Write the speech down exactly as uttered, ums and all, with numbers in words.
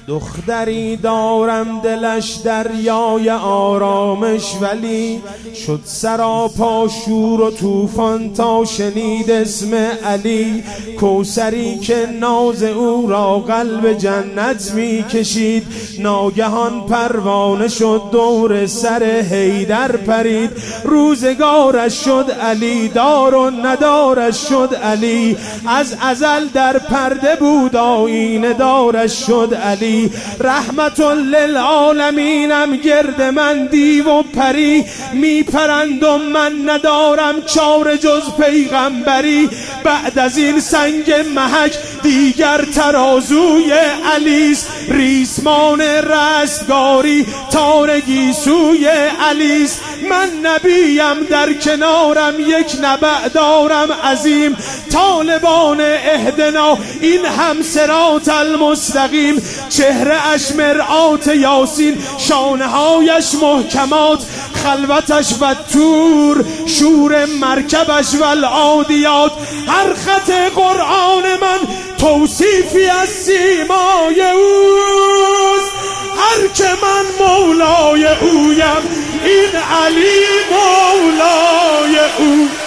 دختری دارم دلش دریای آرامش، ولی شد سراپا شور و طوفان تا شنید اسم علی. کوثری که ناز او را قلب جنت می کشید، ناگهان پروانه شد دور سر حیدر پرید. روزگارش شد علی دار و ندارش شد علی، از ازل در پرده بود آینه دارش شد علی. رحمت للعالمینم گرد من دیو و پری، می پرند و من ندارم چاره جز پیغمبری. بعد از این سنگ محک دیگر ترازوی علیست، ریسمان رستگاری تارگی سوی علیست. من نبیم در کنارم یک نبع دارم عظیم، طالبان اهدنا این هم صراط المستقیم. چهره اش مرآت یاسین، شانه هایش محکمات، خلوتش و تور، شور مرکبش و العادیات. هر خط قرآن من توصیفی از سیمای اوست، هر که من مولای اویم این علی مولای او.